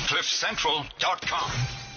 CliffCentral.com.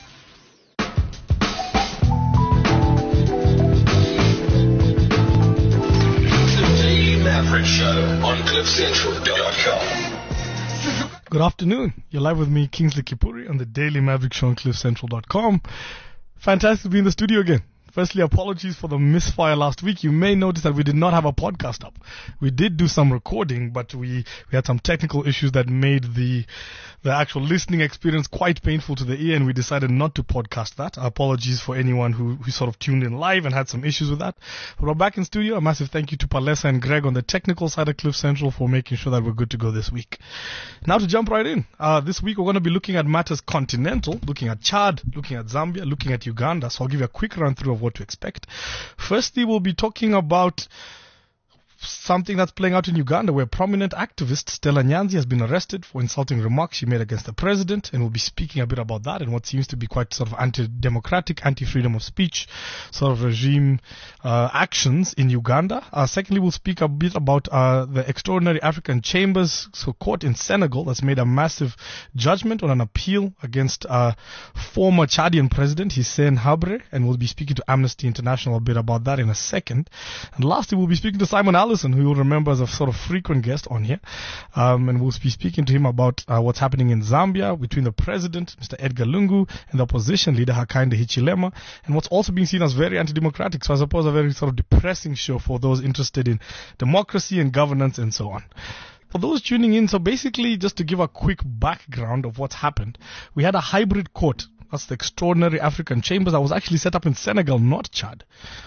The Daily Maverick Show on CliffCentral.com. Good afternoon. You're live with me, Kingsley Kipuri, on the Daily Maverick Show on CliffCentral.com. Fantastic to be in the studio again. Firstly, apologies for the misfire last week. You may notice that we did not have a podcast up. We did do some recording, but we had some technical issues that made the actual listening experience quite painful to the ear, and we decided not to podcast that. Apologies for anyone who sort of tuned in live and had some issues with that. But we're back in studio. A massive thank you to Palesa and Greg on the technical side of Cliff Central for making sure that we're good to go this week. Now to jump right in. This week we're going to be looking at matters continental, looking at Chad, looking at Zambia, looking at Uganda. So I'll give you a quick run through of what to expect. Firstly, we'll be talking about something that's playing out in Uganda, where prominent activist Stella Nyanzi has been arrested for insulting remarks she made against the president, and we'll be speaking a bit about that and what seems to be quite sort of anti-democratic, anti-freedom of speech sort of regime actions in Uganda. Secondly, we'll speak a bit about the Extraordinary African Chambers court in Senegal that's made a massive judgment on an appeal against former Chadian president Hissène Habré, and we'll be speaking to Amnesty International a bit about that in a second. And lastly, we'll be speaking to Simon Allison, who you'll remember as a sort of frequent guest on here. And we'll be speaking to him about what's happening in Zambia between the president, Mr. Edgar Lungu, and the opposition leader, Hakainde Hichilema, and what's also being seen as very anti-democratic. So I suppose a very sort of depressing show for those interested in democracy and governance and so on. For those tuning in, so basically just to give a quick background of what's happened, we had a hybrid court. That's the Extraordinary African Chambers that was actually set up in Senegal, not Chad.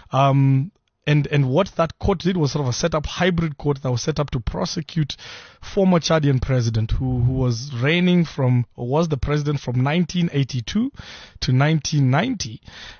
And what that court did was sort of a set-up hybrid court that was set up to prosecute former Chadian president who was reigning from, or was the president from 1982 to 1990,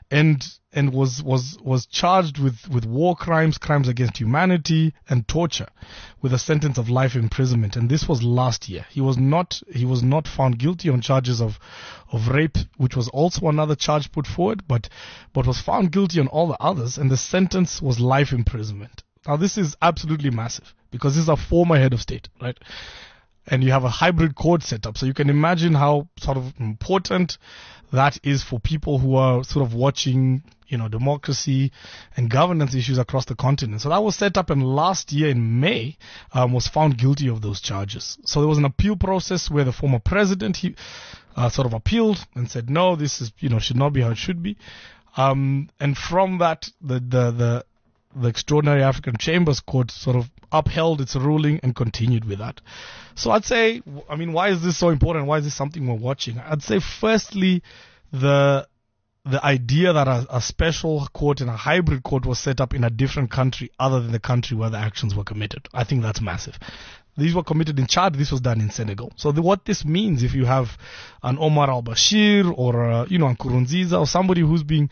and was charged with war crimes, crimes against humanity, and torture, with a sentence of life imprisonment. And this was last year. He was not found guilty on charges of rape, which was also another charge put forward, but was found guilty on all the others, and the sentence was life imprisonment. Now this is absolutely massive, because this is a former head of state, right? And you have a hybrid court set up. So you can imagine how sort of important that is for people who are sort of watching, democracy and governance issues across the continent. So that was set up, and last year in May, was found guilty of those charges. So there was an appeal process where the former president, he sort of appealed and said, no, this is, should not be how it should be. And from that, the Extraordinary African Chambers Court sort of upheld its ruling and continued with that. So I'd say, why is this so important? Why is this something we're watching? I'd say firstly, the idea that a special court and a hybrid court was set up in a different country other than the country where the actions were committed. I think that's massive. These were committed in Chad. This was done in Senegal. So what this means, if you have an Omar al-Bashir or, an Nkurunziza or somebody who's being,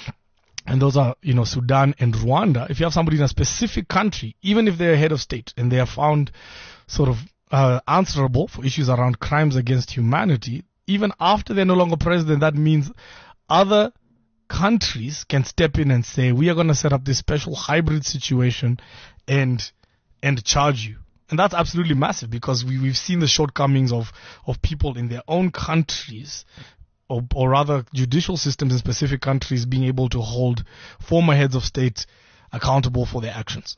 and those are, Sudan and Rwanda, if you have somebody in a specific country, even if they're head of state and they are found sort of answerable for issues around crimes against humanity, even after they're no longer president, that means other countries can step in and say, we are going to set up this special hybrid situation and charge you. And that's absolutely massive, because we've seen the shortcomings of people in their own countries, or rather judicial systems in specific countries being able to hold former heads of state accountable for their actions.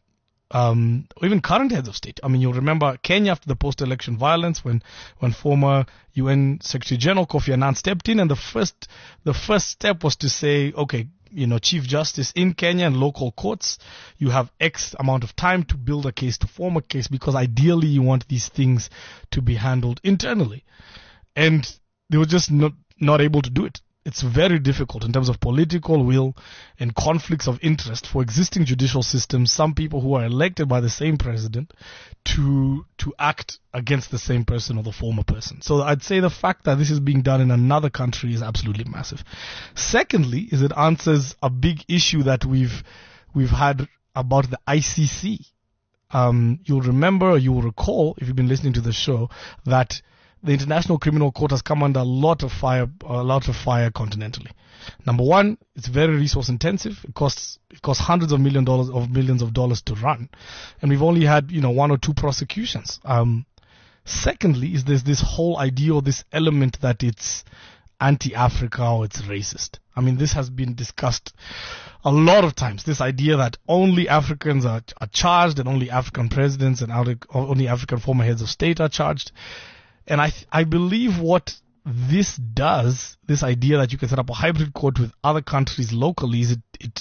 Or even current heads of state. You'll remember Kenya after the post-election violence when former UN Secretary General Kofi Annan stepped in, and the first step was to say, okay, Chief Justice in Kenya and local courts, you have X amount of time to build a case, to form a case, because ideally you want these things to be handled internally. And they were just not able to do it. It's very difficult in terms of political will and conflicts of interest for existing judicial systems, some people who are elected by the same president, to act against the same person or the former person. So I'd say the fact that this is being done in another country is absolutely massive. Secondly, is it answers a big issue that we've had about the ICC. You'll remember, or you will recall, if you've been listening to the show, that the International Criminal Court has come under a lot of fire continentally. Number one, it's very resource intensive. It costs hundreds of millions of dollars to run, and we've only had 1 or 2 prosecutions. Secondly, is there's this whole idea or this element that it's anti-Africa or it's racist. I mean, this has been discussed a lot of times, this idea that only Africans are charged and only African presidents and only African former heads of state are charged. And I believe what this does, this idea that you can set up a hybrid court with other countries locally, is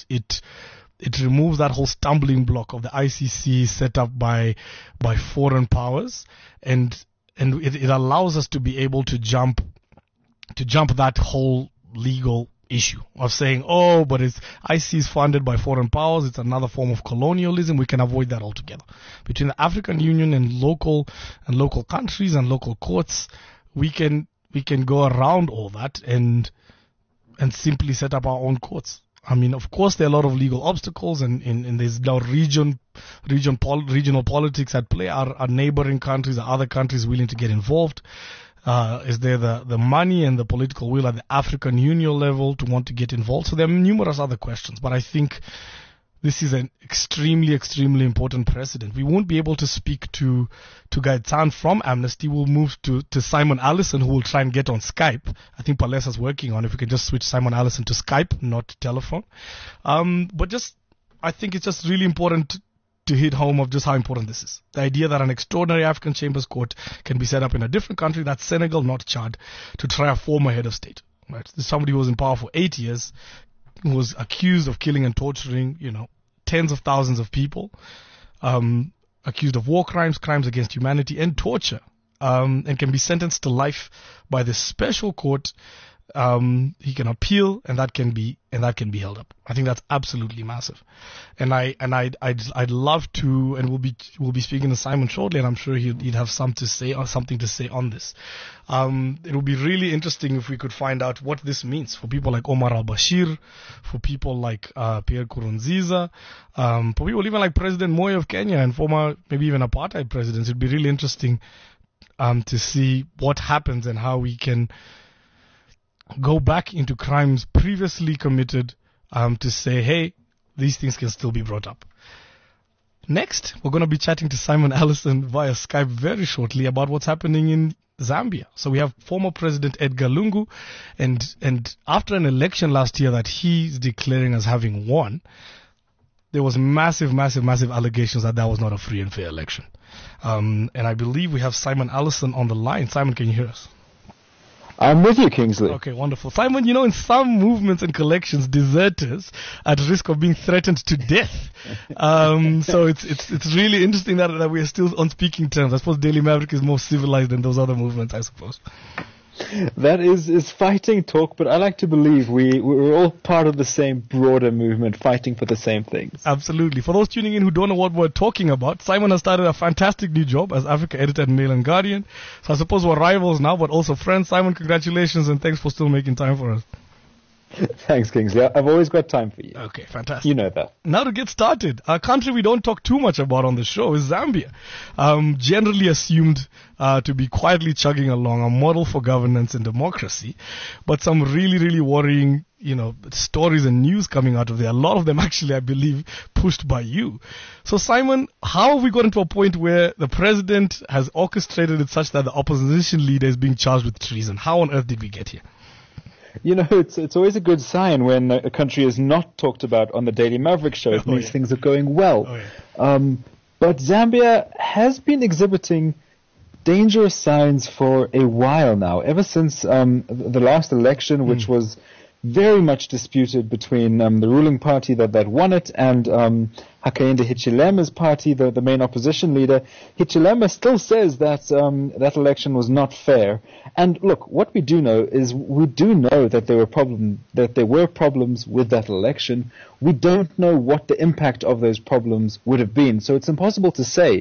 it removes that whole stumbling block of the ICC set up by foreign powers, and it allows us to be able to jump that whole legal issue of saying, oh, but ICC is funded by foreign powers, it's another form of colonialism. We can avoid that altogether. Between the African Union and local countries and local courts, we can go around all that and simply set up our own courts. I mean, of course, there are a lot of legal obstacles, and there's now regional politics at play. Are neighboring countries, are other countries willing to get involved? Is there the money and the political will at the African Union level to want to get involved? So there are numerous other questions, but I think this is an extremely, extremely important precedent. We won't be able to speak to Guy Tsan from Amnesty. We'll move to Simon Allison, who will try and get on Skype. I think Palesa's working on it. If we can just switch Simon Allison to Skype, not telephone. But I think it's just really important to hit home of just how important this is. The idea that an extraordinary African Chambers Court can be set up in a different country, that's Senegal, not Chad, to try a former head of state. Right? This is somebody who was in power for 8 years, who was accused of killing and torturing, tens of thousands of people, accused of war crimes, crimes against humanity, and torture, and can be sentenced to life by this special court. He can appeal, and that can be held up. I think that's absolutely massive, and I'd love to, and we'll be speaking to Simon shortly, and I'm sure he'd have something to say on this. It would be really interesting if we could find out what this means for people like Omar al-Bashir, for people like Pierre Nkurunziza, for people even like President Moi of Kenya and former maybe even apartheid presidents. It'd be really interesting to see what happens and how we can go back into crimes previously committed to say, hey, these things can still be brought up. Next, we're going to be chatting to Simon Allison via Skype very shortly about what's happening in Zambia. So we have former President Edgar Lungu, and after an election last year that he's declaring as having won, there was massive allegations that was not a free and fair election. And I believe we have Simon Allison on the line. Simon, can you hear us? I'm with you, Kingsley. Okay, wonderful. Simon, in some movements and collections, deserters at risk of being threatened to death. So it's really interesting that we are still on speaking terms. I suppose Daily Maverick is more civilized than those other movements, I suppose. That is fighting talk, but I like to believe we're all part of the same broader movement, fighting for the same things. Absolutely. For those tuning in who don't know what we're talking about, Simon has started a fantastic new job as Africa editor at Mail and Guardian. So I suppose we're rivals now, but also friends. Simon, congratulations, and thanks for still making time for us. Thanks, Kingsley. I've always got time for you. Okay, fantastic. You know that. Now to get started, a country we don't talk too much about on the show is Zambia. Generally assumed to be quietly chugging along, a model for governance and democracy, but some really, really worrying, stories and news coming out of there. A lot of them actually, I believe, pushed by you. So Simon, how have we gotten to a point where the president has orchestrated it such that the opposition leader is being charged with treason? How on earth did we get here? It's always a good sign when a country is not talked about on the Daily Maverick show. It means things are going well. But Zambia has been exhibiting dangerous signs for a while now, ever since the last election, which was very much disputed between the ruling party that won it and Hakainde Hichilema's party, the main opposition leader. Hichilema still says that that election was not fair. And look, what we do know is that there were problems with that election. We don't know what the impact of those problems would have been. So it's impossible to say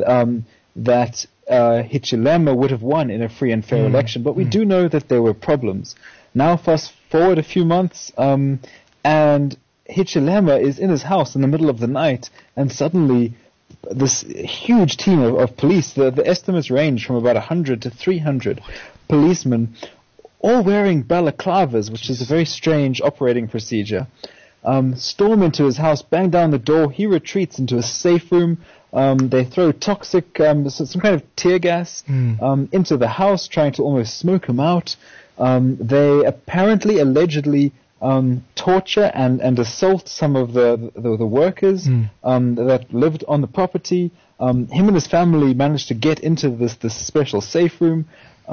that Hichilema would have won in a free and fair election. But we do know that there were problems. Now fast forward a few months, and Hichilema is in his house in the middle of the night, and suddenly this huge team of police, the estimates range from about 100 to 300 policemen, all wearing balaclavas, which is a very strange operating procedure, storm into his house, bang down the door. He retreats into a safe room. They throw toxic, some kind of tear gas into the house, trying to almost smoke him out. They apparently, allegedly, torture and assault some of the workers that lived on the property. Him and his family managed to get into this special safe room.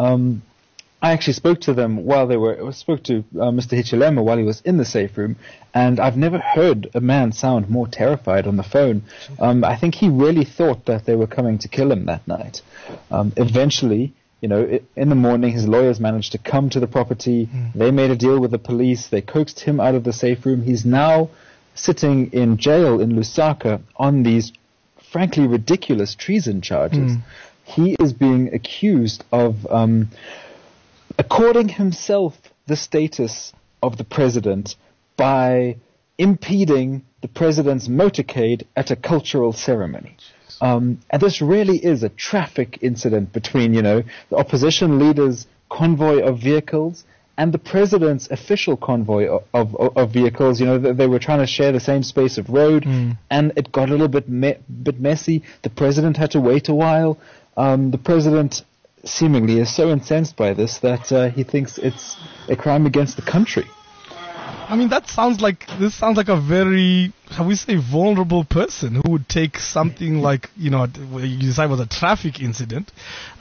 I actually spoke to them spoke to Mr. Hichilema while he was in the safe room, and I've never heard a man sound more terrified on the phone. I think he really thought that they were coming to kill him that night. Eventually, in the morning, his lawyers managed to come to the property. They made a deal with the police. They coaxed him out of the safe room. He's now sitting in jail in Lusaka on these frankly ridiculous treason charges. He is being accused of according himself the status of the president by impeding the president's motorcade at a cultural ceremony. And this really is a traffic incident between, the opposition leader's convoy of vehicles and the president's official convoy of vehicles. They were trying to share the same space of road, and it got a little bit messy. The president had to wait a while. The president seemingly is so incensed by this that he thinks it's a crime against the country. I mean, this sounds like a very, how we say, vulnerable person who would take something like, you decide was a traffic incident,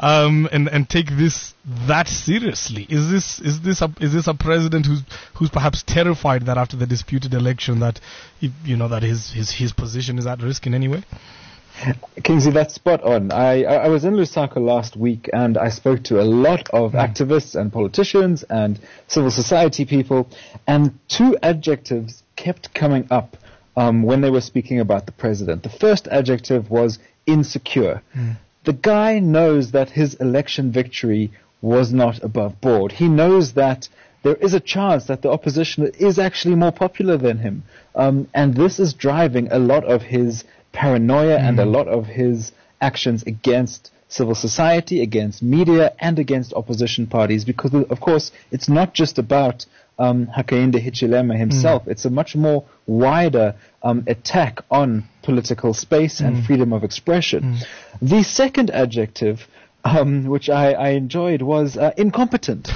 and take this that seriously. Is this a president who's perhaps terrified that after the disputed election that that his position is at risk in any way? Kingsley, that's spot on. I was in Lusaka last week, and I spoke to a lot of activists and politicians and civil society people, and two adjectives kept coming up when they were speaking about the president. The first adjective was insecure. The guy knows that his election victory was not above board. He knows that there is a chance that the opposition is actually more popular than him, and this is driving a lot of his paranoia and a lot of his actions against civil society, against media, and against opposition parties, because, of course, it's not just about Hakainde Hichilema himself. It's a much more wider attack on political space and freedom of expression. The second adjective, which I enjoyed, was incompetent.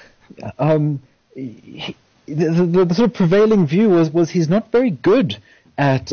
The sort of prevailing view was he's not very good at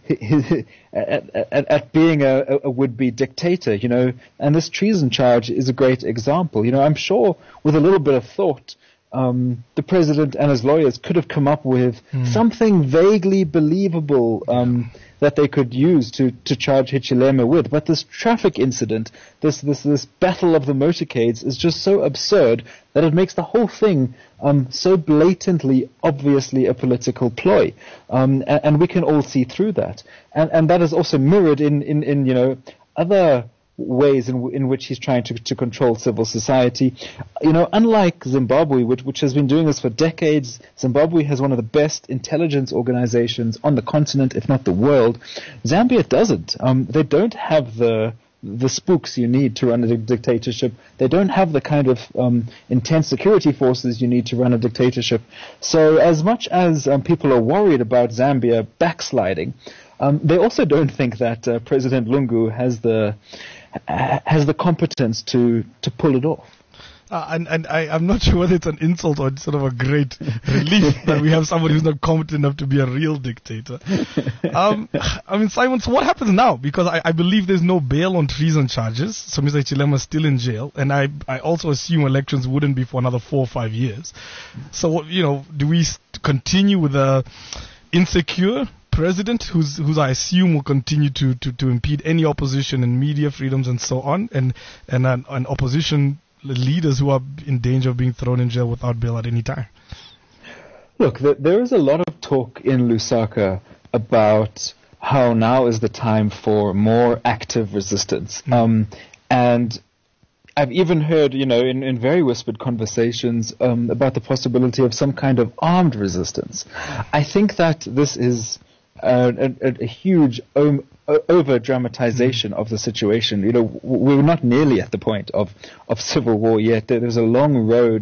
being a would-be dictator, and this treason charge is a great example. I'm sure with a little bit of thought, the president and his lawyers could have come up with something vaguely believable that they could use to charge Hichilema with. But this traffic incident, this battle of the motorcades, is just so absurd that it makes the whole thing so blatantly, obviously a political ploy, and we can all see through that. And that is also mirrored in other ways in which he's trying to control civil society. Unlike Zimbabwe, which has been doing this for decades, Zimbabwe has one of the best intelligence organizations on the continent, if not the world. Zambia doesn't. They don't have the spooks you need to run a dictatorship. They don't have the kind of intense security forces you need to run a dictatorship. So as much as people are worried about Zambia backsliding, they also don't think that President Lungu has the competence to pull it off. And I'm not sure whether it's an insult or sort of a great relief that we have somebody who's not competent enough to be a real dictator. Simon, so what happens now? Because I believe there's no bail on treason charges, so Mr. Hichilema is still in jail, and I also assume elections wouldn't be for another 4 or 5 years. So, do we continue with a insecure president who's I assume will continue to impede any opposition and media freedoms and so on, and opposition leaders who are in danger of being thrown in jail without bail at any time? Look, there is a lot of talk in Lusaka about how now is the time for more active resistance. And I've even heard, in very whispered conversations about the possibility of some kind of armed resistance. I think that this is a huge over-dramatization of the situation. We're not nearly at the point of civil war yet. There's a long road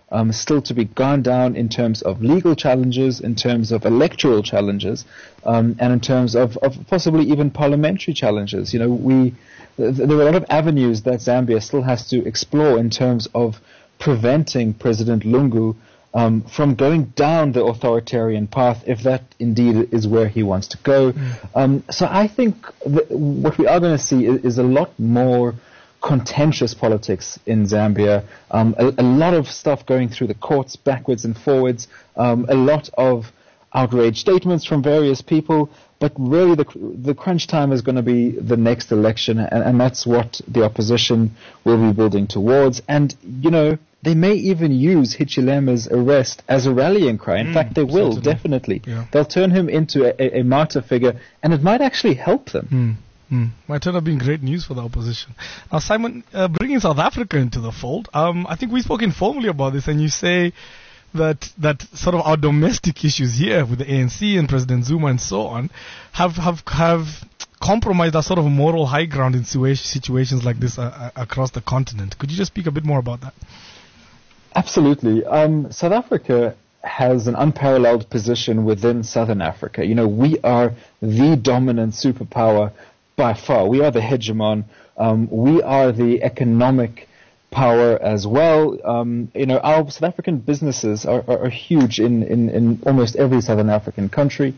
still to be gone down in terms of legal challenges, in terms of electoral challenges, and in terms of possibly even parliamentary challenges. There are a lot of avenues that Zambia still has to explore in terms of preventing President Lungu from going down the authoritarian path, if that indeed is where he wants to go. So I think what we are going to see is a lot more contentious politics in Zambia, a lot of stuff going through the courts backwards and forwards, a lot of outraged statements from various people, but really the crunch time is going to be the next election, and that's what the opposition will be building towards. And, they may even use Hichilema's arrest as a rallying cry. In fact, they will, definitely. Yeah. They'll turn him into a martyr figure, and it might actually help them. Might turn out being great news for the opposition. Now, Simon, bringing South Africa into the fold, I think we spoke informally about this, and you say that sort of our domestic issues here with the ANC and President Zuma and so on have compromised our sort of moral high ground in situations like this across the continent. Could you just speak a bit more about that? Absolutely. South Africa has an unparalleled position within Southern Africa. We are the dominant superpower by far. We are the hegemon. We are the economic power as well. Our South African businesses are huge in almost every Southern African country.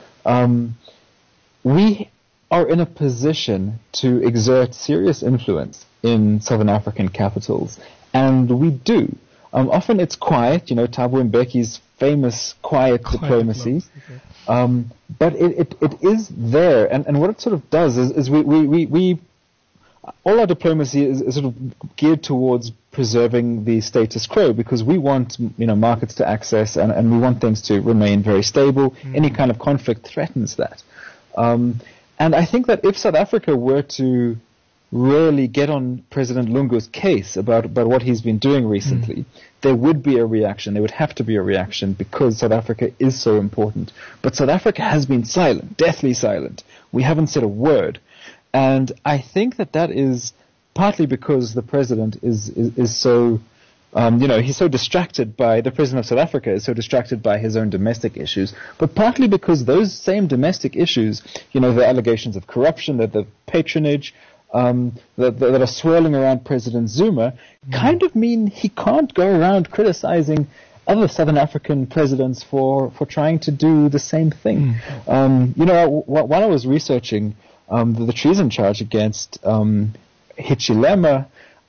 We are in a position to exert serious influence in Southern African capitals, and we do. Often it's quiet, Thabo Mbeki's famous quiet diplomacy. Okay. But it is there, and what it sort of does is we all our diplomacy is sort of geared towards preserving the status quo, because we want markets to access and we want things to remain very stable. Any kind of conflict threatens that, and I think that if South Africa were to really get on President Lungu's case about what he's been doing recently, there would be a reaction. There would have to be a reaction, because South Africa is so important. But South Africa has been silent, deathly silent. We haven't said a word. And I think that is partly because the president is so, he's so distracted by, the president of South Africa is so distracted by his own domestic issues, but partly because those same domestic issues, the allegations of corruption, the patronage, that are swirling around President Zuma, kind of mean he can't go around criticizing other Southern African presidents for trying to do the same thing. While I was researching the treason charge against Hichilema,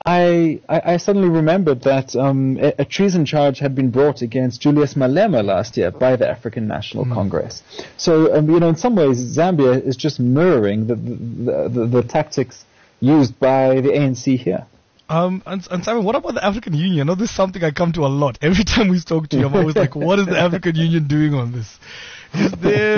I suddenly remembered that a treason charge had been brought against Julius Malema last year by the African National Congress. So, in some ways, Zambia is just mirroring the tactics used by the ANC here. And Simon, what about the African Union? I know this is something I come to a lot. Every time we talk to you, I'm always like, what is the African Union doing on this? Is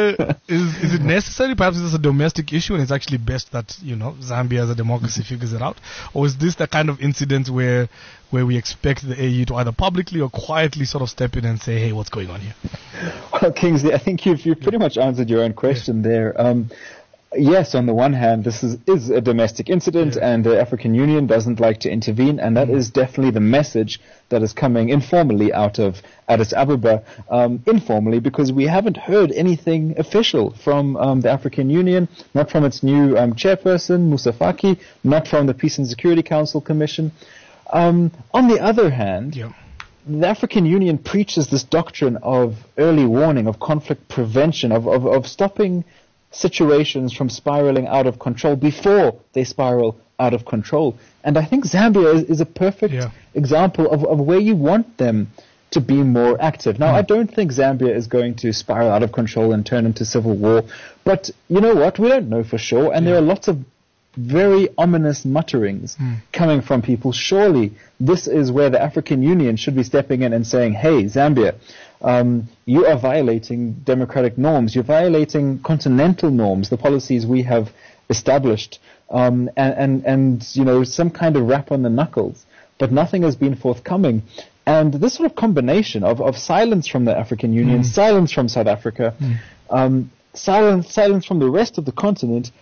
it necessary? Perhaps it's a domestic issue and it's actually best that, Zambia as a democracy figures it out? Or is this the kind of incident where we expect the AU to either publicly or quietly sort of step in and say, hey, what's going on here? Well, Kingsley, I think you've pretty much answered your own question there. Yes, on the one hand, this is a domestic incident, and the African Union doesn't like to intervene, and that is definitely the message that is coming informally out of Addis Ababa, informally, because we haven't heard anything official from the African Union, not from its new chairperson, Moussa Faki, not from the Peace and Security Council Commission. On the other hand, the African Union preaches this doctrine of early warning, of conflict prevention, of stopping situations from spiraling out of control before they spiral out of control. And I think Zambia is a perfect example of where you want them to be more active. Now, I don't think Zambia is going to spiral out of control and turn into civil war, but you know what? We don't know for sure, and there are lots of very ominous mutterings coming from people. Surely this is where the African Union should be stepping in and saying, hey, Zambia, you are violating democratic norms. You're violating continental norms, the policies we have established, and some kind of rap on the knuckles. But nothing has been forthcoming. And this sort of combination of silence from the African Union, silence from South Africa, silence from the rest of the continent,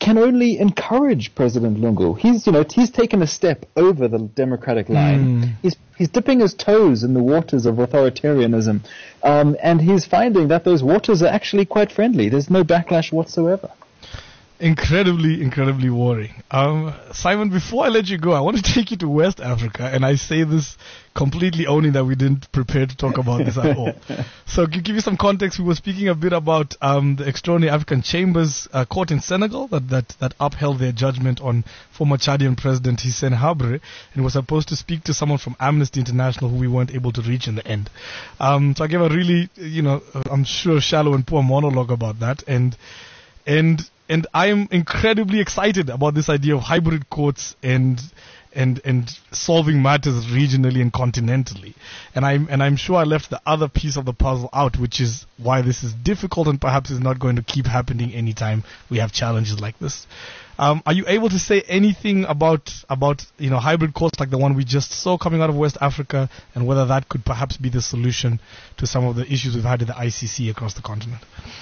can only encourage President Lungu. He's taken a step over the democratic line. He's dipping his toes in the waters of authoritarianism, and he's finding that those waters are actually quite friendly. There's no backlash whatsoever. Incredibly worrying. Simon, before I let you go, I want to take you to West Africa, and I say this completely owning that we didn't prepare to talk about this at all. So to give you some context, we were speaking a bit about the Extraordinary African Chambers court in Senegal that upheld their judgment on former Chadian President Hissène Habré, and was supposed to speak to someone from Amnesty International who we weren't able to reach in the end. So I gave a really, I'm sure shallow and poor monologue about that, and I am incredibly excited about this idea of hybrid courts and solving matters regionally and continentally. And I'm sure I left the other piece of the puzzle out, which is why this is difficult and perhaps is not going to keep happening anytime we have challenges like this. Are you able to say anything about hybrid courts like the one we just saw coming out of West Africa, and whether that could perhaps be the solution to some of the issues we've had in the ICC across the continent?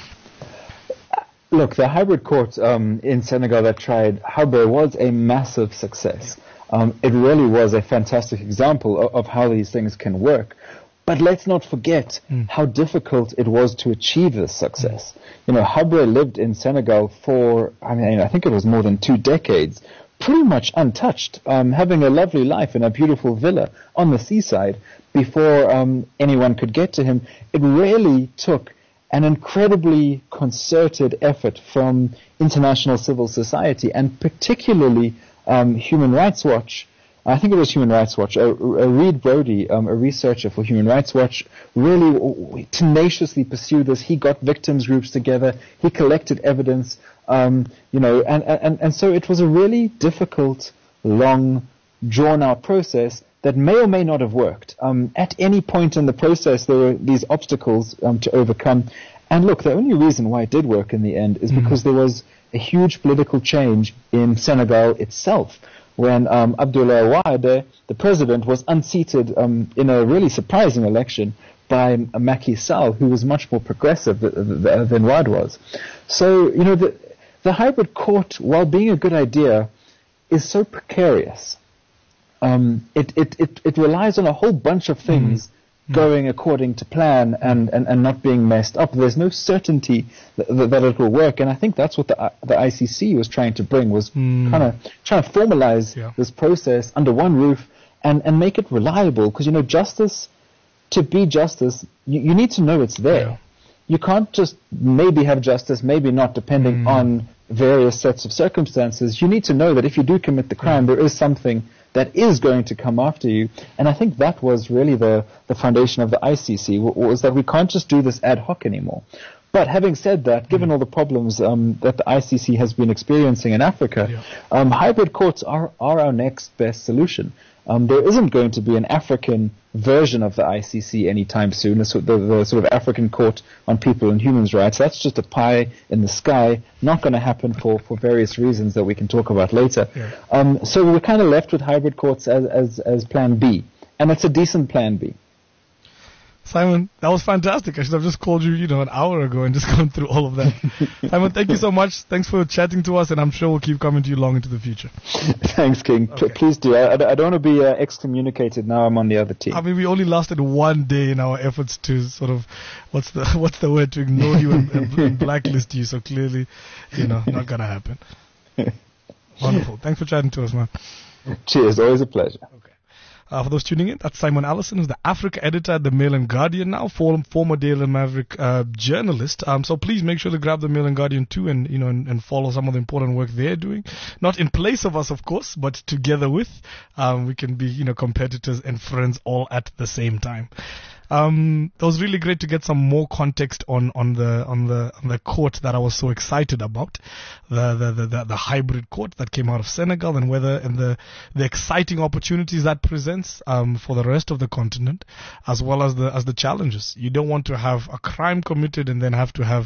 Look, the hybrid court in Senegal that tried Habré was a massive success. It really was a fantastic example of how these things can work. But let's not forget how difficult it was to achieve this success. Habré lived in Senegal for, I think it was more than 2 decades, pretty much untouched, having a lovely life in a beautiful villa on the seaside before anyone could get to him. It really took an incredibly concerted effort from international civil society, and particularly Human Rights Watch. I think it was Human Rights Watch. Reed Brody, a researcher for Human Rights Watch, really tenaciously pursued this. He got victims groups together. He collected evidence. And so it was a really difficult, long, drawn-out process that may or may not have worked. At any point in the process, there were these obstacles to overcome. And look, the only reason why it did work in the end is because there was a huge political change in Senegal itself, when Abdoulaye Wade, the president, was unseated in a really surprising election by Macky Sall, who was much more progressive than Wade was. So, the hybrid court, while being a good idea, is so precarious. It relies on a whole bunch of things going according to plan and not being messed up. There's no certainty that it will work, and I think that's what the ICC was trying to bring, was trying to formalize this process under one roof and make it reliable, because justice, to be justice, you need to know it's there. Yeah. You can't just maybe have justice, maybe not, depending on various sets of circumstances. You need to know that if you do commit the crime, there is something that is going to come after you. And I think that was really the foundation of the ICC, was that we can't just do this ad hoc anymore. But having said that, given all the problems that the ICC has been experiencing in Africa, hybrid courts are our next best solution. There isn't going to be an African version of the ICC anytime soon, the sort of African Court on People and Human Rights. That's just a pie in the sky, not going to happen for various reasons that we can talk about later. Yeah. So we're kind of left with hybrid courts as plan B, and it's a decent plan B. Simon, that was fantastic. I should have just called you, an hour ago and just gone through all of that. Simon, thank you so much. Thanks for chatting to us, and I'm sure we'll keep coming to you long into the future. Thanks, King. Okay. Please do. I don't want to be excommunicated now I'm on the other team. We only lasted 1 day in our efforts to sort of, what's the word, to ignore you and blacklist you, so clearly, not going to happen. Wonderful. Thanks for chatting to us, man. Cheers. Always a pleasure. Okay. For those tuning in, that's Simon Allison, who's the Africa editor at the Mail and Guardian now, former Daily Maverick journalist. So please make sure to grab the Mail and Guardian too, and follow some of the important work they're doing. Not in place of us, of course, but together with. We can be, competitors and friends all at the same time. It was really great to get some more context on the court that I was so excited about, the hybrid court that came out of Senegal, and the exciting opportunities that presents for the rest of the continent, as well as the challenges. You don't want to have a crime committed and then have to have,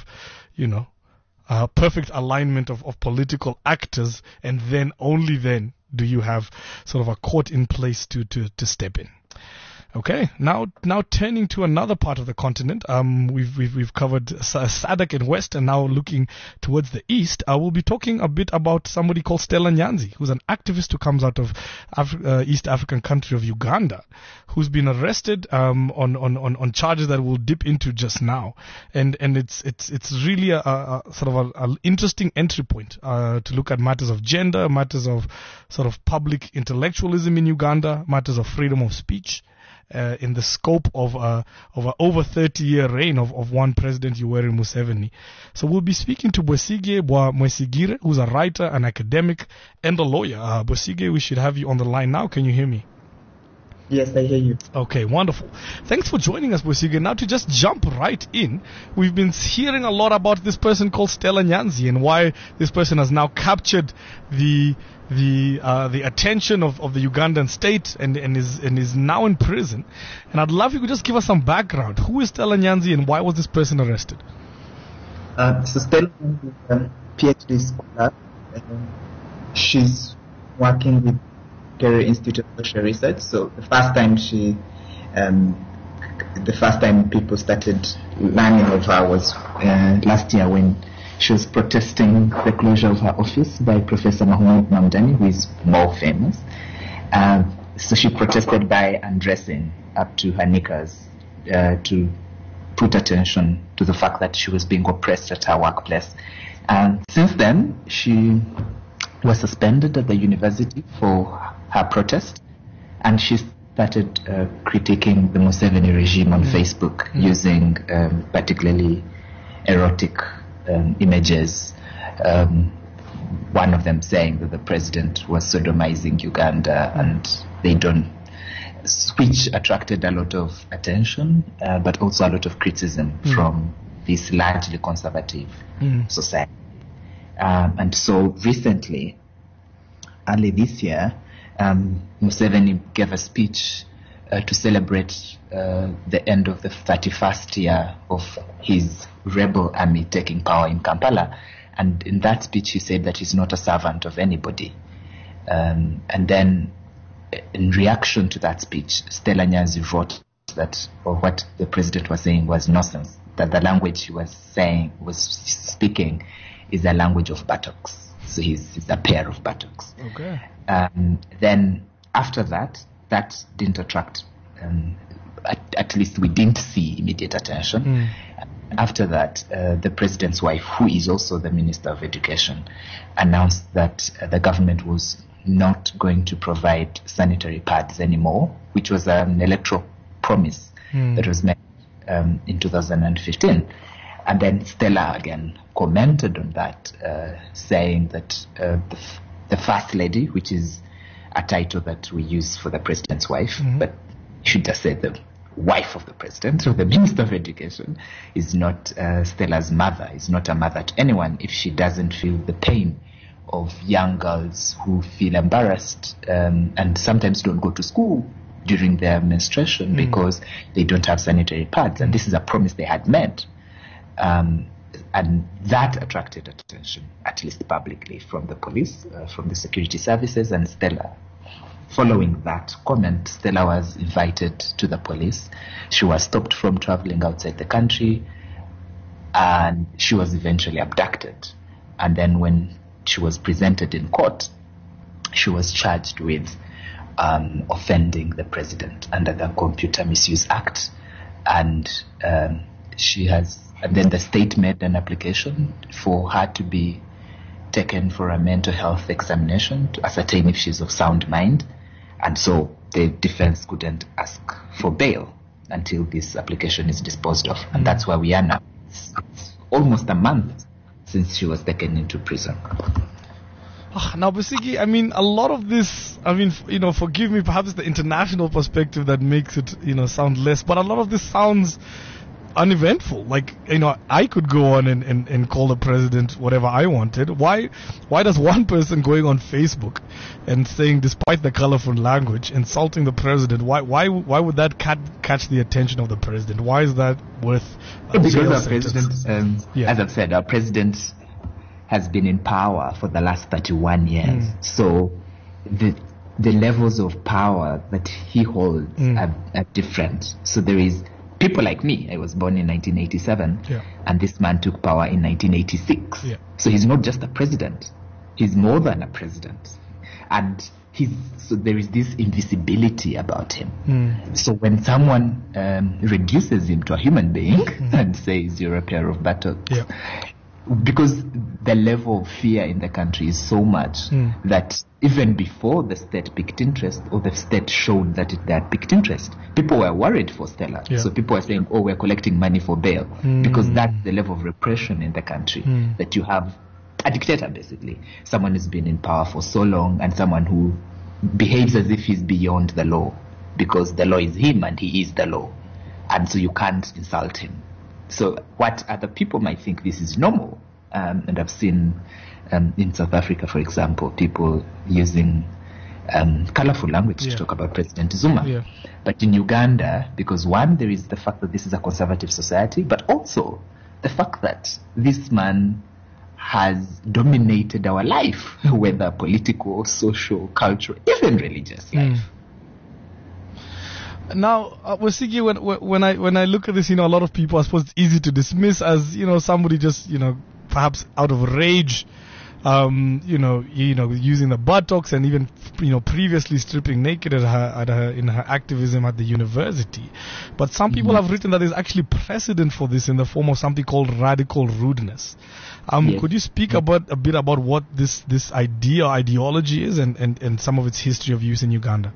perfect alignment of political actors, and then only then do you have sort of a court in place to step in. Okay, now turning to another part of the continent. We've covered SADC in West, and now looking towards the East. We'll be talking a bit about somebody called Stella Nyanzi, who's an activist who comes out of East African country of Uganda, who's been arrested on charges that we'll dip into just now, and it's really a sort of an interesting entry point to look at matters of gender, matters of sort of public intellectualism in Uganda, matters of freedom of speech. In the scope of a over 30-year reign of one President Yoweri Museveni. So we'll be speaking to Bwesige Mwesigire, who's a writer, an academic, and a lawyer. Bwesige, we should have you on the line now. Can you hear me? Yes, I hear you. Okay, wonderful. Thanks for joining us, Bwesige. Now to just jump right in, we've been hearing a lot about this person called Stella Nyanzi and why this person has now captured the attention of the Ugandan state and is now in prison. And I'd love if you could just give us some background. Who is Stella Nyanzi and why was this person arrested? So Stella Nyanzi is a PhD scholar. She's working with Kere Institute of Social Research. So the first time people started learning of her was last year when she was protesting the closure of her office by Professor Mohamed Mamdani, who is more famous. So she protested by undressing up to her knickers to put attention to the fact that she was being oppressed at her workplace. And since then, she was suspended at the university for her protest, and she started critiquing the Museveni regime on Facebook using particularly erotic images, one of them saying that the president was sodomizing Uganda, and which attracted a lot of attention, but also a lot of criticism from this largely conservative society. And so recently, early this year, Museveni gave a speech to celebrate the end of the 31st year of his rebel army taking power in Kampala. And in that speech, he said that he's not a servant of anybody. And then, in reaction to that speech, Stella Nyanzi wrote that what the president was saying was nonsense, that the language he was speaking is a language of buttocks. So he's a pair of buttocks. Okay. Then after that didn't attract, at least we didn't see immediate attention. After that, the president's wife, who is also the Minister of Education, announced that the government was not going to provide sanitary pads anymore, which was an electoral promise that was made in 2015. And then Stella again commented on that, saying that the First Lady, which is a title that we use for the president's wife, but you should just say the wife of the president or the Minister of Education, is not Stella's mother, is not a mother to anyone if she doesn't feel the pain of young girls who feel embarrassed and sometimes don't go to school during their menstruation because they don't have sanitary pads. And this is a promise they had made. And that attracted attention, at least publicly, from the police, from the security services, and Stella. Following that comment, Stella was invited to the police. She was stopped from traveling outside the country, and she was eventually abducted. And then when she was presented in court, she was charged with offending the president under the Computer Misuse Act, and and then the state made an application for her to be taken for a mental health examination to ascertain if she's of sound mind. And so the defense couldn't ask for bail until this application is disposed of. And that's where we are now. It's almost a month since she was taken into prison. Now, Bwesige, a lot of this, forgive me, perhaps it's the international perspective that makes it, sound less, but a lot of this sounds uneventful. I could go on and call the president whatever I wanted. Why does one person going on Facebook and saying, despite the colorful language, insulting the president, why would that catch the attention of the president? Why is that worth because our president, as I've said, our president has been in power for the last 31 years. So the levels of power that he holds are different. So there is people like me. I was born in 1987, and this man took power in 1986. Yeah. So he's not just a president; he's more than a president, and so there is this invisibility about him. So when someone reduces him to a human being and says you're a pair of buttocks, because the level of fear in the country is so much that even before the state picked interest, or the state showed that they had picked interest, people were worried for Stella. So people were saying, oh, we're collecting money for bail, because that's the level of repression in the country, that you have a dictator, basically, someone who's been in power for so long, and someone who behaves as if he's beyond the law, because the law is him and he is the law, and so you can't insult him. So what other people might think this is normal, and I've seen in South Africa, for example, people using colorful language to talk about President Zuma. But in Uganda, because one, there is the fact that this is a conservative society, but also the fact that this man has dominated our life, whether political, social, cultural, even religious life. Now, Wasiki, when I look at this, a lot of people, I suppose it's easy to dismiss as, somebody just, perhaps out of rage, using the buttocks, and even, previously stripping naked in her activism at the university. But some people have written that there's actually precedent for this in the form of something called radical rudeness. Could you speak a bit about what this ideology is, and some of its history of use in Uganda?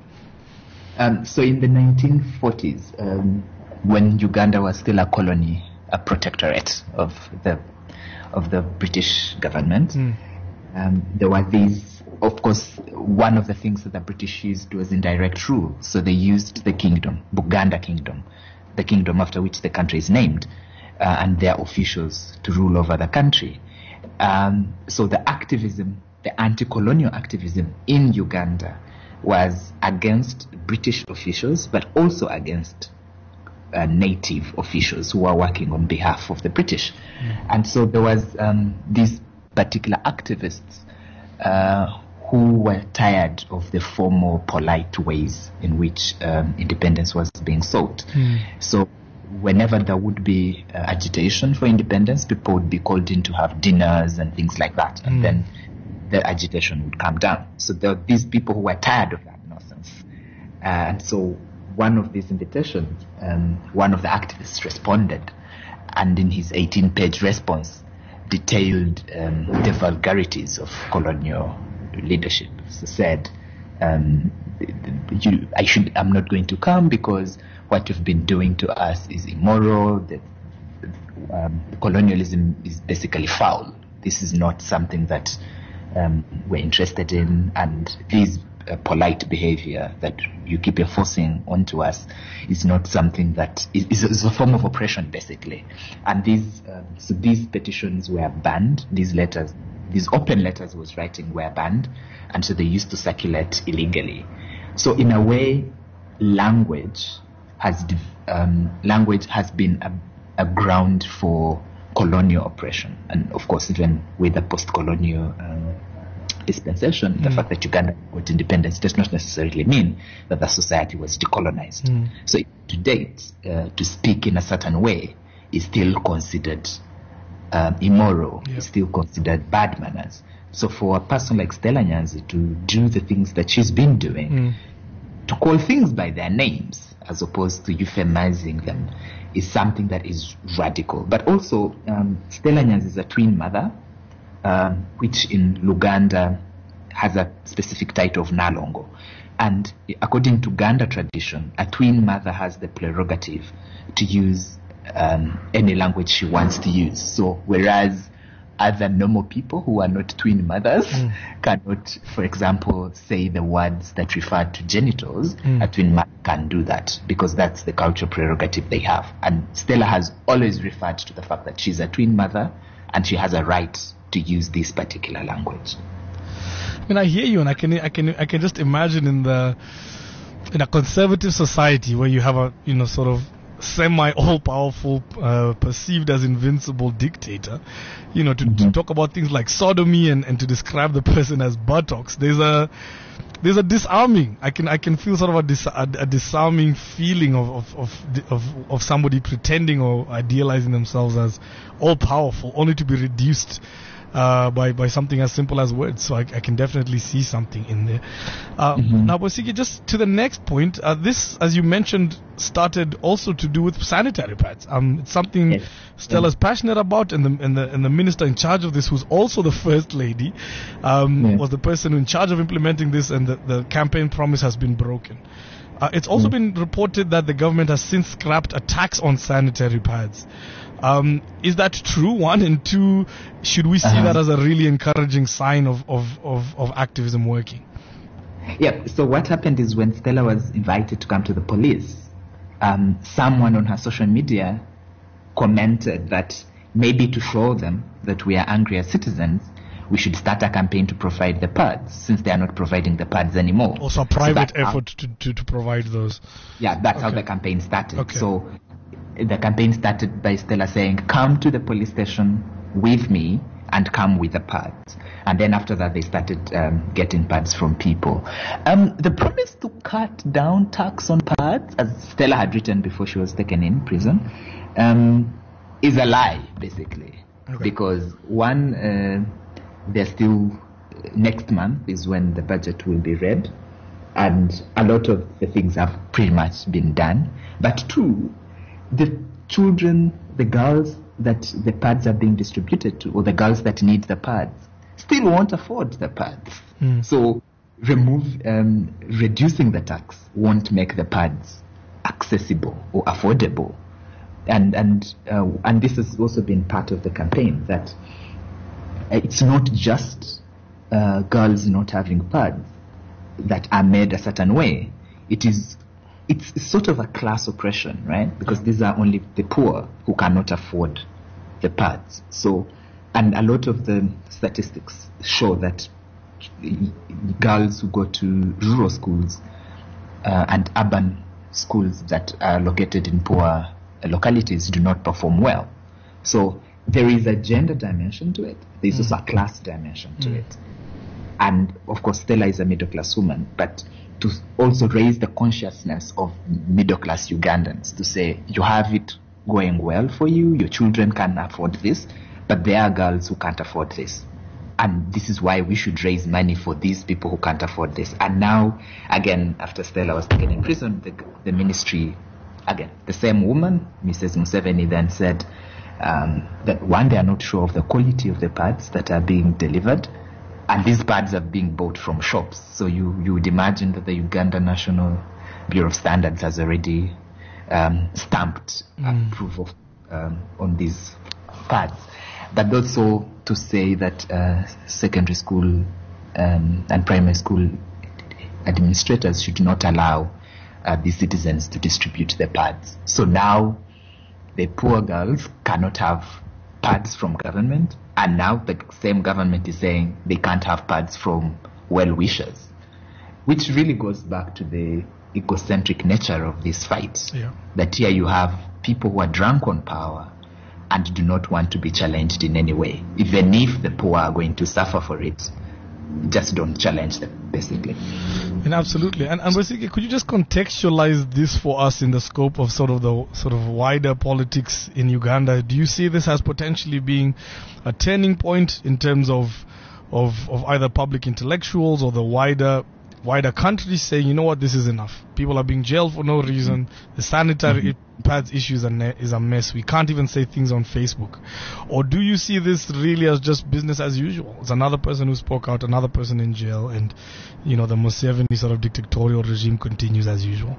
So in the 1940s, when Uganda was still a colony, a protectorate of the British government, there were these. Of course, one of the things that the British used was indirect rule. So they used the kingdom, Buganda Kingdom, the kingdom after which the country is named, and their officials to rule over the country. So the activism, the anti-colonial activism in Uganda, was against British officials, but also against native officials who were working on behalf of the British. And so there was these particular activists who were tired of the formal, polite ways in which independence was being sought. So whenever there would be agitation for independence, people would be called in to have dinners and things like that. And then the agitation would come down. So there were these people who were tired of that nonsense. And so one of these invitations, one of the activists responded, and in his 18-page response detailed the vulgarities of colonial leadership. So said, I'm not going to come because what you've been doing to us is immoral. Colonialism is basically foul. This is not something that we're interested in, and this polite behavior that you keep enforcing onto us is not something that is a form of oppression, basically. And these petitions were banned. These open letters he was writing were banned, and so they used to circulate illegally. So in a way, language has been a ground for colonial oppression, and of course, even with the post-colonial dispensation, the fact that Uganda got independence does not necessarily mean that the society was decolonized. So to date, to speak in a certain way is still considered immoral, is still considered bad manners. So for a person like Stella Nyanzi to do the things that she's been doing, to call things by their names as opposed to euphemizing them, is something that is radical. But also, Stella Nyanzi is a twin mother, which in Luganda has a specific title of Nalongo. And according to Ganda tradition, a twin mother has the prerogative to use any language she wants to use. So whereas other normal people who are not twin mothers cannot, for example, say the words that refer to genitals, a twin mother can do that because that's the cultural prerogative they have. And Stella has always referred to the fact that she's a twin mother and she has a right to use this particular language. I mean, I hear you, and I can just imagine in a conservative society where you have a sort of semi-all-powerful, perceived as invincible dictator, to talk about things like sodomy and to describe the person as buttocks. There's a there's a disarming. I can feel sort of a disarming feeling of somebody pretending or idealizing themselves as all powerful, only to be reduced by something as simple as words. So I can definitely see something in there. Now, Bosiki, just to the next point, this, as you mentioned, started also to do with sanitary pads. It's something Stella's passionate about, and the minister in charge of this, who's also the first lady, was the person in charge of implementing this, and the campaign promise has been broken. It's also been reported that the government has since scrapped a tax on sanitary pads. Is that true, one? And two, should we see that as a really encouraging sign of activism working? Yeah, so what happened is when Stella was invited to come to the police, someone on her social media commented that maybe to show them that we are angry as citizens, we should start a campaign to provide the pads, since they are not providing the pads anymore. Also a private effort to provide those. Yeah, that's how the campaign started. So the campaign started by Stella saying, come to the police station with me and come with the pads. And then after that, they started getting pads from people. The promise to cut down tax on pads, as Stella had written before she was taken in prison, is a lie, basically. Because one, there's still, next month is when the budget will be read, and a lot of the things have pretty much been done. But two, the children, the girls that the pads are being distributed to, or the girls that need the pads, still won't afford the pads. So reducing the tax won't make the pads accessible or affordable. And this has also been part of the campaign, that it's not just girls not having pads that are made a certain way. It's sort of a class oppression, right? Because these are only the poor who cannot afford the pads. So, and a lot of the statistics show that girls who go to rural schools and urban schools that are located in poor localities do not perform well. So there is a gender dimension to it. There's also a class dimension to it. And of course, Stella is a middle-class woman, but to also raise the consciousness of middle-class Ugandans, to say, you have it going well for you, your children can afford this, but there are girls who can't afford this. And this is why we should raise money for these people who can't afford this. And now, again, after Stella was taken in prison, the ministry, again, the same woman, Mrs. Museveni, then said that one, they are not sure of the quality of the pads that are being delivered. And these pads are being bought from shops. So you would imagine that the Uganda National Bureau of Standards has already stamped approval on these pads. But also to say that secondary school and primary school administrators should not allow the citizens to distribute the pads. So now the poor girls cannot have pads from government, and now the same government is saying they can't have pads from well-wishers, which really goes back to the egocentric nature of this fight. That here you have people who are drunk on power and do not want to be challenged in any way. Even if the poor are going to suffer for it, just don't challenge them, basically. And absolutely. And basically, could you just contextualize this for us in the scope of sort of wider politics in Uganda? Do you see this as potentially being a turning point in terms of either public intellectuals or the wider country saying, you know what, this is enough. People are being jailed for no reason. The sanitary pads issues is a mess. We can't even say things on Facebook. Or do you see this really as just business as usual? It's another person who spoke out, another person in jail, and the Museveni sort of dictatorial regime continues as usual?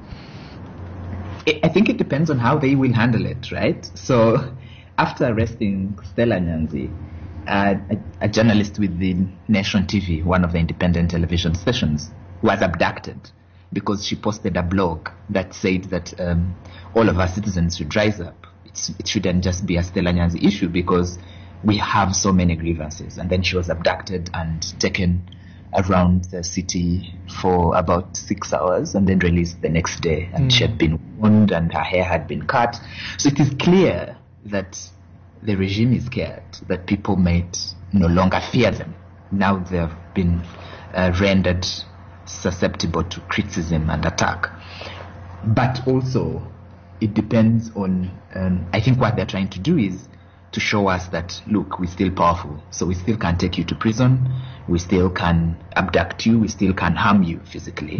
I think it depends on how they will handle it, right? So after arresting Stella Nyanzi, a journalist with the Nation TV, one of the independent television stations, was abducted because she posted a blog that said that all of our citizens should rise up. It shouldn't just be a Stella Nyanzi issue because we have so many grievances. And then she was abducted and taken around the city for about 6 hours and then released the next day. And she had been wounded and her hair had been cut. So it is clear that the regime is scared, that people might no longer fear them. Now they've been rendered susceptible to criticism and attack. But also, it depends on, I think what they're trying to do is to show us that, look, we're still powerful. So we still can take you to prison. We still can abduct you. We still can harm you physically.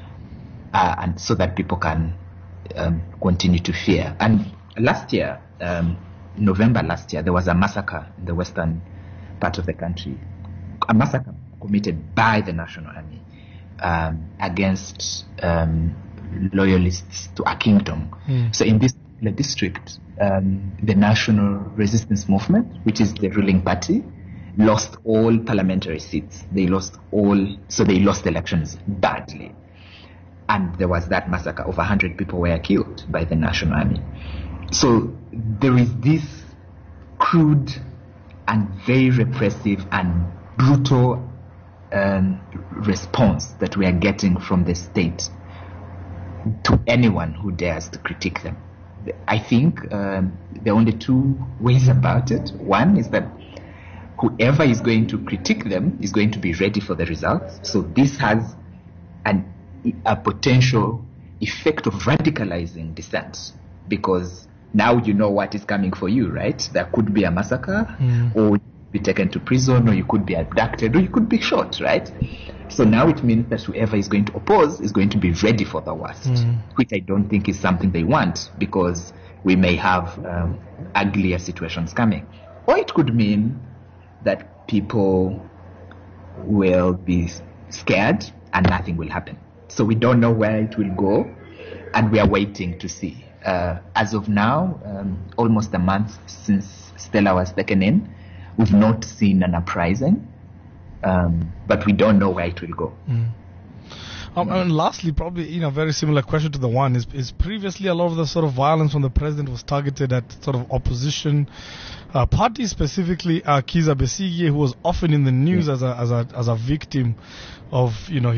And so that people can continue to fear. And last year, November last year, there was a massacre in the western part of the country. A massacre committed by the National Army against loyalists to a kingdom. So in this district, the National Resistance Movement, which is the ruling party, lost all parliamentary seats. They lost elections badly. And there was that massacre. Over 100 people were killed by the National Army. So there is this crude and very repressive and brutal response that we are getting from the state to anyone who dares to critique them. I think there are only two ways about it. One is that whoever is going to critique them is going to be ready for the results. So this has a potential effect of radicalizing dissent, because now you know what is coming for you, right? There could be a massacre, or be taken to prison, or you could be abducted, or you could be shot, right? So now it means that whoever is going to oppose is going to be ready for the worst, which I don't think is something they want, because we may have uglier situations coming. Or it could mean that people will be scared and nothing will happen. So we don't know where it will go, and we are waiting to see. As of now, almost a month since Stella was taken in, we've not seen an uprising, but we don't know where it will go. And lastly, probably very similar question to the one is previously a lot of the sort of violence from the president was targeted at sort of opposition parties, specifically Kizza Besigye, who was often in the news as a victim of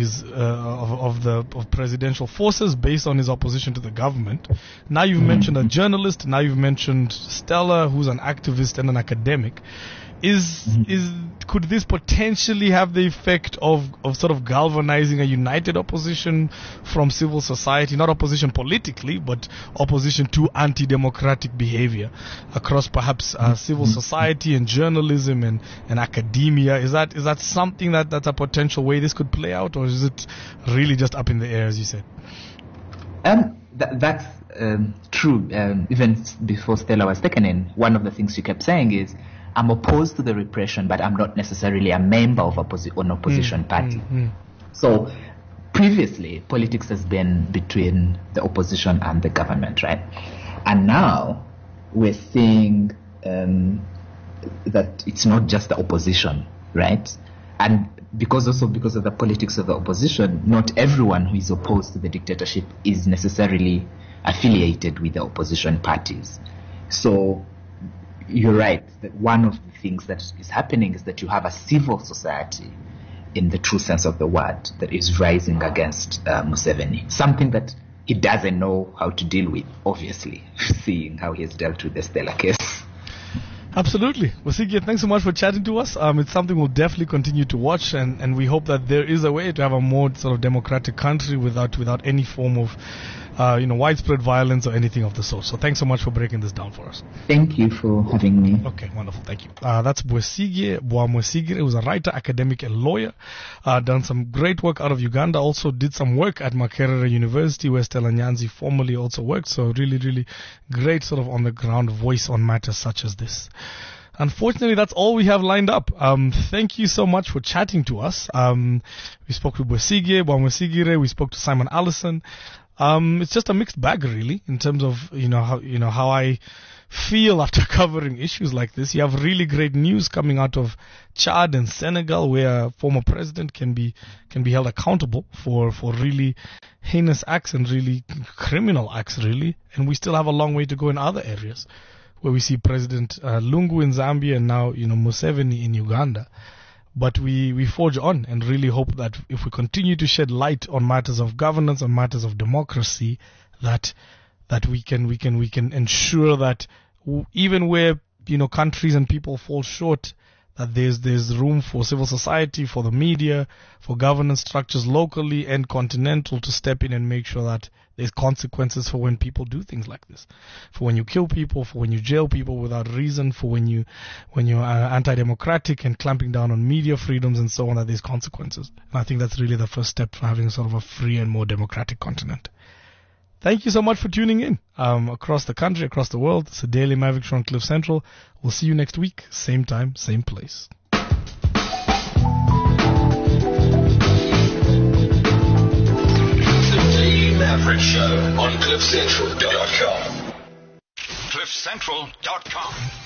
of presidential forces based on his opposition to the government. Now you've mentioned a journalist. Now you've mentioned Stella, who's an activist and an academic. Could this potentially have the effect of sort of galvanizing a united opposition from civil society, not opposition politically, but opposition to anti-democratic behavior across perhaps civil society and journalism and academia? Is that something that's a potential way this could play out, or is it really just up in the air, as you said? That's true. Even before Stella was taken in, one of the things she kept saying is, I'm opposed to the repression, but I'm not necessarily a member of an opposition party. So previously, politics has been between the opposition and the government, right? And now we're seeing that it's not just the opposition, right? And because of the politics of the opposition, not everyone who is opposed to the dictatorship is necessarily affiliated with the opposition parties. So you're right that one of the things that is happening is that you have a civil society, in the true sense of the word, that is rising against Museveni. Something that he doesn't know how to deal with, obviously, seeing how he has dealt with the Stella case. Absolutely. Besigye, thanks so much for chatting to us. It's something we'll definitely continue to watch, and we hope that there is a way to have a more sort of democratic country without any form of widespread violence or anything of the sort. So thanks so much for breaking this down for us. Thank you for having me. Okay, wonderful. Thank you. That's Besigye Bwamwesigire, who's a writer, academic, and lawyer. Done some great work out of Uganda. Also did some work at Makerere University, where Stella Nyanzi formerly also worked. So really, really great sort of on-the-ground voice on matters such as this. Unfortunately, that's all we have lined up. Thank you so much for chatting to us. We spoke to Besigye Bwamwesigire. We spoke to Simon Allison. It's just a mixed bag, really, in terms of how I feel after covering issues like this. You have really great news coming out of Chad and Senegal, where a former president can be held accountable for really heinous acts and really criminal acts, really. And we still have a long way to go in other areas, where we see President Lungu in Zambia and now Museveni in Uganda. But we forge on and really hope that if we continue to shed light on matters of governance, on matters of democracy, that we can ensure that even where countries and people fall short, that there's room for civil society, for the media, for governance structures locally and continental to step in and make sure that there's consequences for when people do things like this, for when you kill people, for when you jail people without reason, for when you're anti-democratic and clamping down on media freedoms and so on, that there's consequences. And I think that's really the first step for having sort of a free and more democratic continent. Thank you so much for tuning in across the country, across the world. It's the Daily Maverick Show on Cliff Central. We'll see you next week, same time, same place. Maverick Show on CliffCentral.com. CliffCentral.com.